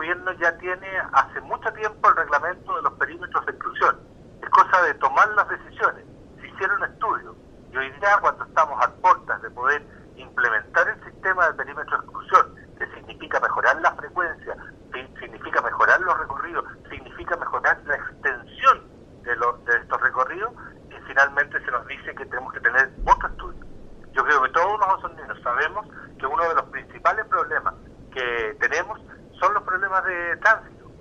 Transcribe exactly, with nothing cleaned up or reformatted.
gobierno ya tiene hace mucho tiempo el reglamento de los perímetros de exclusión. Es cosa de tomar las decisiones. Se hicieron estudios y hoy día, cuando estamos al borde